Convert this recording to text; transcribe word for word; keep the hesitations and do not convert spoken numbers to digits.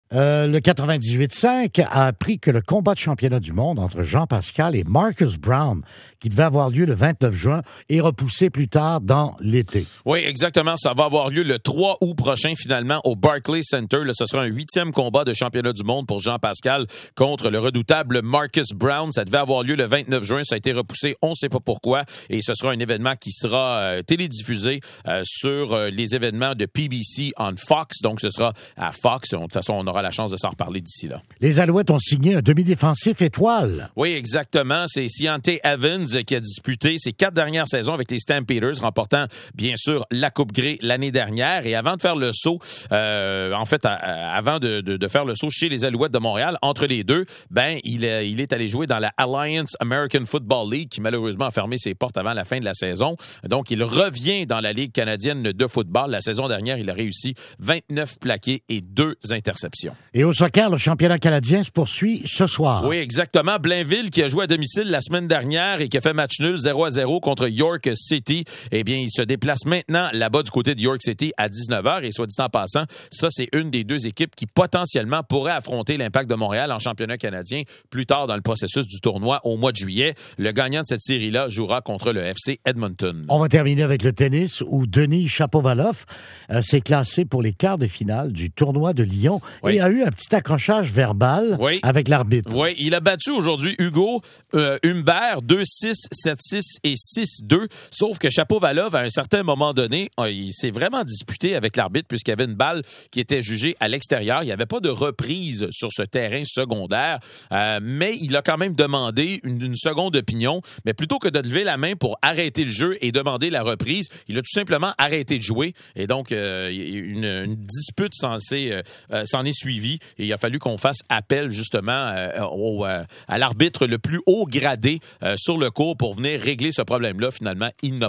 Euh, le quatre-vingt-dix-huit cinq a appris que le combat de championnat du monde entre Jean Pascal et Marcus Brown, qui devait avoir lieu le vingt-neuf juin, est repoussé plus tard dans l'été. Oui, exactement. Ça va avoir lieu le trois août prochain, finalement, au Barclays Center. Là, ce sera un huitième combat de championnat du monde pour Jean Pascal contre le redoutable Marcus Brown. Ça devait avoir lieu le vingt-neuf juin. Ça a été repoussé. On ne sait pas pourquoi. Et ce sera un événement qui sera euh, télédiffusé euh, sur euh, les événements de P B C on Fox. Donc, ce sera à Fox. De toute façon, on aura la chance de s'en reparler d'ici là. Les Alouettes ont signé un demi-défensif étoile. Oui, exactement. C'est Ciante Evans qui a disputé ses quatre dernières saisons avec les Stampeders, remportant bien sûr la Coupe Grey l'année dernière. Et avant de faire le saut, euh, en fait, à, à, avant de, de, de faire le saut chez les Alouettes de Montréal, entre les deux, ben il, euh, il est allé jouer dans la Alliance American Football League, qui malheureusement a fermé ses portes avant la fin de la saison. Donc, il revient dans la Ligue canadienne de football. La saison dernière, il a réussi vingt-neuf plaqués et deux interceptions. Et au soccer, le championnat canadien se poursuit ce soir. Oui, exactement. Blainville, qui a joué à domicile la semaine dernière et qui a fait match nul zéro à zéro contre York City, eh bien, il se déplace maintenant là-bas du côté de York City à dix-neuf heures. Et soit dit en passant, ça, c'est une des deux équipes qui potentiellement pourrait affronter l'Impact de Montréal en championnat canadien plus tard dans le processus du tournoi au mois de juillet. Le gagnant de cette série-là jouera contre le F C Edmonton. On va terminer avec le tennis où Denis Shapovalov euh, s'est classé pour les quarts de finale du tournoi de Lyon oui. et a eu un petit accrochage verbal oui. avec l'arbitre. Oui, il a battu aujourd'hui Hugo euh, Humbert deux six, sept six et six deux. Sauf que Shapovalov, à un certain moment donné, il s'est vraiment disputé avec l'arbitre puisqu'il y avait une balle qui était jugée à l'extérieur. Il n'y avait pas de reprise sur ce terrain secondaire, euh, mais il a quand même demandé une, une seconde opinion. Mais plutôt que de lever la main pour arrêter le jeu et demander la reprise, il a tout simplement arrêté de jouer. Et donc, euh, une, une dispute censée, euh, euh, s'en est suivie. Et il a fallu qu'on fasse appel justement euh, au, euh, à l'arbitre le plus haut gradé euh, sur le court pour venir régler ce problème-là. Finalement, il n'a